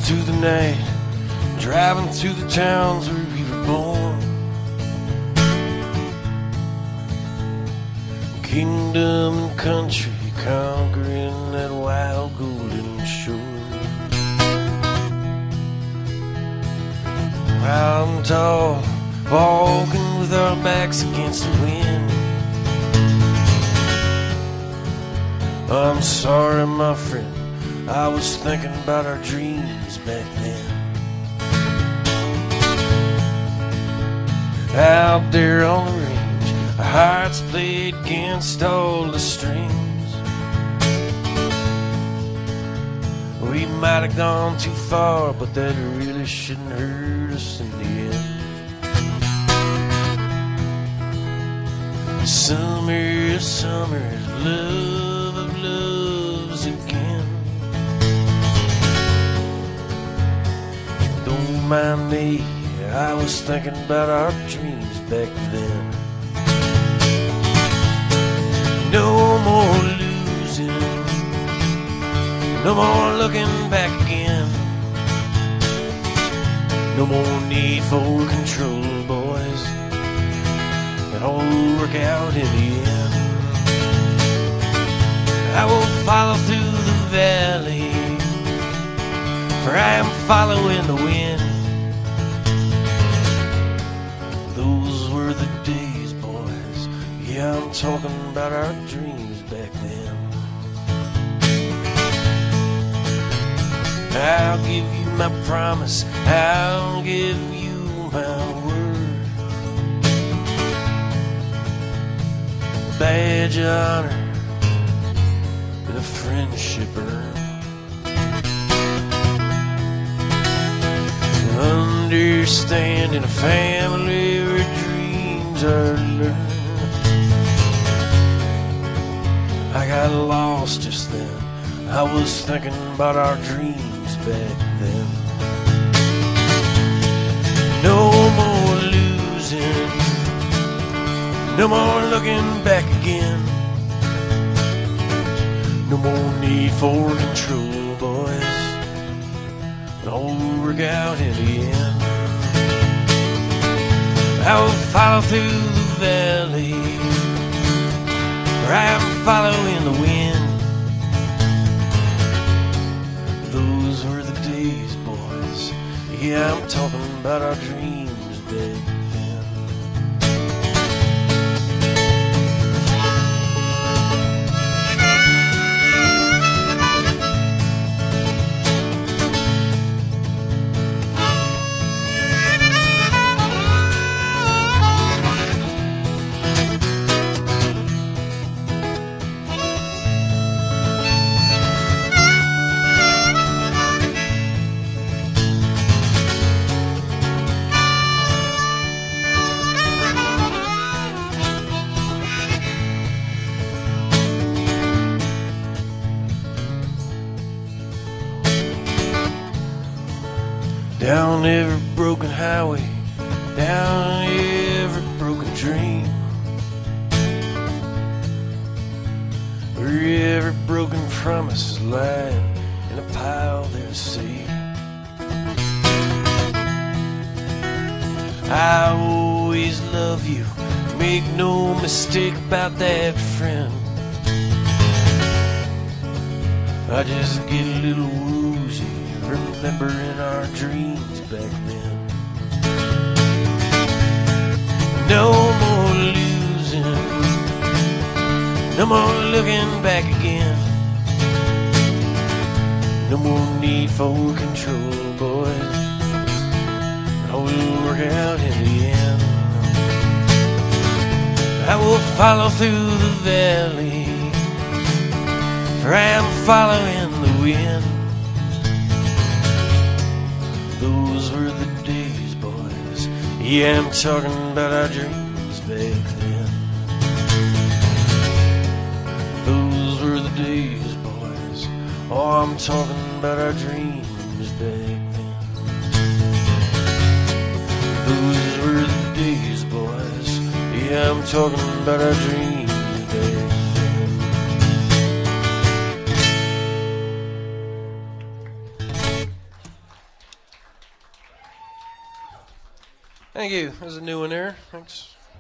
into the night, driving to the towns where we were born. Kingdom and country, conquering that wild golden shore. I'm tall, walking with our backs against the wind. I'm sorry, my friend, I was thinking about our dreams back then. Out there on the range, our hearts played against all the strings. We might have gone too far, but that really shouldn't hurt us in the end. Summer of summers, love of loves again. Don't mind me, I was thinking about our dreams back then. No more losing, no more looking back again. No more need for control, boys. It all will work out in the end. I will follow through the valley, for I am following the wind. Those were the days, boys. Yeah, I'm talking about our dreams back then. I'll give you my promise, I'll give you my word. Badge of honor and a friendship earned. Understanding a family where dreams are learned. I got lost just then, I was thinking about our dreams back then. No more losing, no more looking back again. No more need for control, boys. It all will work out in the end. I will follow through the valley, where I am following the wind. Those were the days, boys. Yeah, I'm talking about our dreams back then. Down every broken highway, down every broken dream, where every broken promise is lying in a pile there to see. I always love you, make no mistake about that, friend. I just get a little woozy remembering our dreams back then. No more losing, no more looking back again. No more need for control, boys. It all will work out in the end. I will follow through the valley, for I am following the wind. Those were the days, boys. Yeah, I'm talking about our dreams back then. Those were the days, boys. Oh, I'm talking about our dreams back then. Those were the days, boys. Yeah, I'm talking about our dreams back then. Thank you. There's a new one there. Thanks.